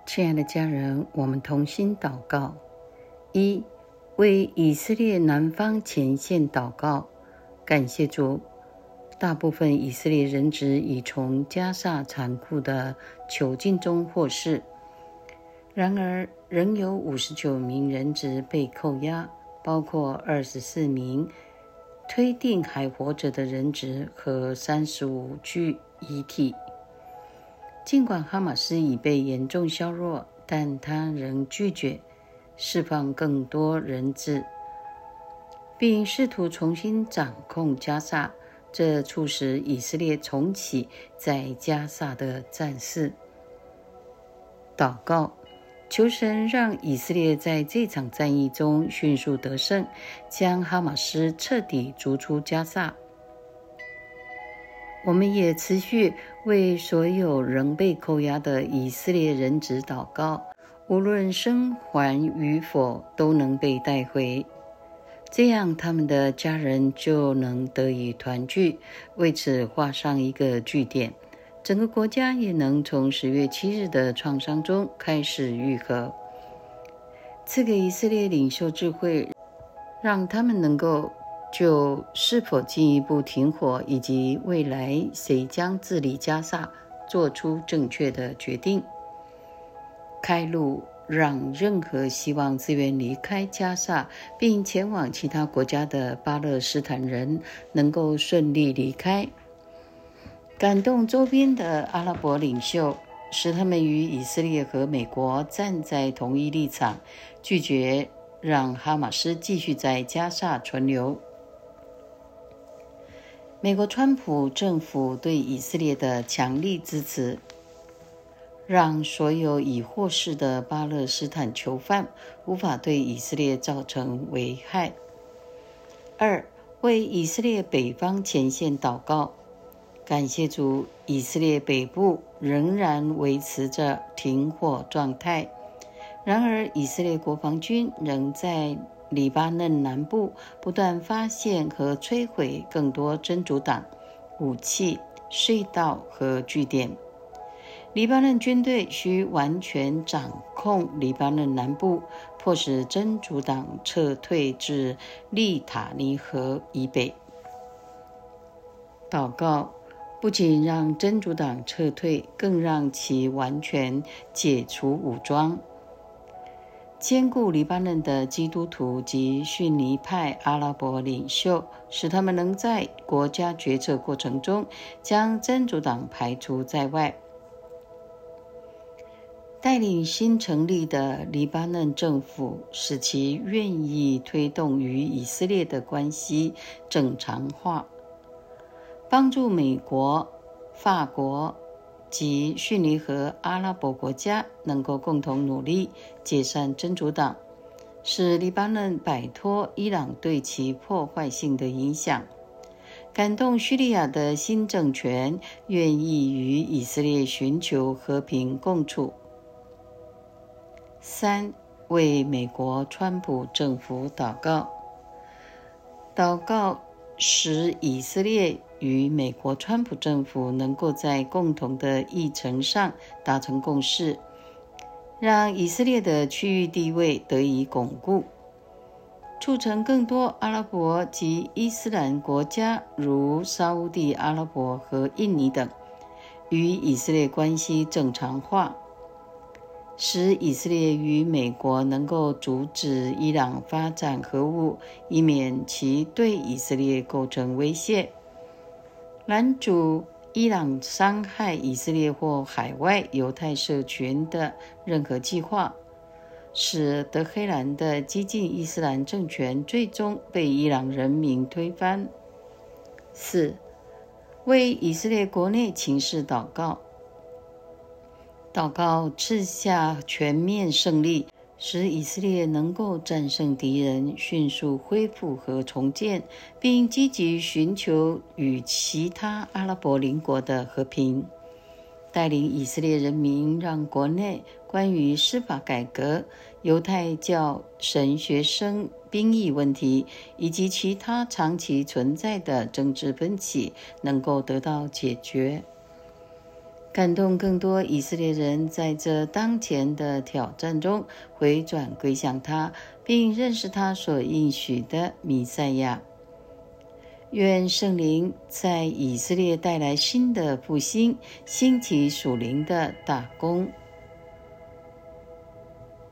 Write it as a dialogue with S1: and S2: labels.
S1: 亲爱的家人，我们同心祷告。一、为以色列南方前线祷告。感谢主，大部分以色列人质已从加萨残酷的囚禁中获释，然而仍有59名人质被扣押，包括24名推定还活着的人质和35具遗体。尽管哈马斯已被严重削弱，但他仍拒绝释放更多人质，并试图重新掌控加萨，这促使以色列重启在加萨的战事。祷告，求神让以色列在这场战役中迅速得胜，将哈马斯彻底逐出加萨。我们也持续为所有仍被扣押的以色列人质祷告，无论生还与否，都能被带回，这样他们的家人就能得以团聚，为此画上一个句点。整个国家也能从10月7日的创伤中开始愈合。赐给以色列领袖智慧，让他们能够就是否进一步停火以及未来谁将治理加萨做出正确的决定。开路，让任何希望自愿离开加萨并前往其他国家的巴勒斯坦人能够顺利离开。感动周边的阿拉伯领袖，使他们与以色列和美国站在同一立场，拒绝让哈马斯继续在加萨存留。美国川普政府对以色列的强力支持，让所有已获释的巴勒斯坦囚犯无法对以色列造成危害。2、为以色列北方前线祷告。感谢主，以色列北部仍然维持着停火状态，然而以色列国防军仍在黎巴嫩南部不断发现和摧毁更多真主党武器、隧道和据点。黎巴嫩军队需完全掌控黎巴嫩南部，迫使真主党撤退至利塔尼河以北。祷告，不仅让真主党撤退，更让其完全解除武装，兼顾黎巴嫩的基督徒及逊尼派阿拉伯领袖，使他们能在国家决策过程中将真主党排除在外。带领新成立的黎巴嫩政府，使其愿意推动与以色列的关系正常化，帮助美国、法国及逊尼和阿拉伯国家能够共同努力解散真主党，使黎巴嫩摆脱伊朗对其破坏性的影响，感动叙利亚的新政权愿意与以色列寻求和平共处。3、为美国川普政府祷告。祷告使以色列与美国川普政府能够在共同的议程上达成共识，让以色列的区域地位得以巩固，促成更多阿拉伯及伊斯兰国家如沙烏地阿拉伯和印尼等与以色列关系正常化，使以色列与美国能够阻止伊朗发展核武，以免其对以色列构成威胁，拦阻伊朗伤害以色列或海外犹太社群的任何计划，使德黑兰的激进伊斯兰政权最终被伊朗人民推翻。4、为以色列国内情势祷告。祷告赐下全面胜利，使以色列能够战胜敌人，迅速恢复和重建，并积极寻求与其他阿拉伯邻国的和平，带领以色列人民让国内关于司法改革、犹太教神学生兵役问题以及其他长期存在的政治分歧能够得到解决。 感动更多以色列人在这当前的挑战中回转归向他，并认识他所应许的弥赛亚。愿圣灵在以色列带来新的复兴，兴起属灵的大功。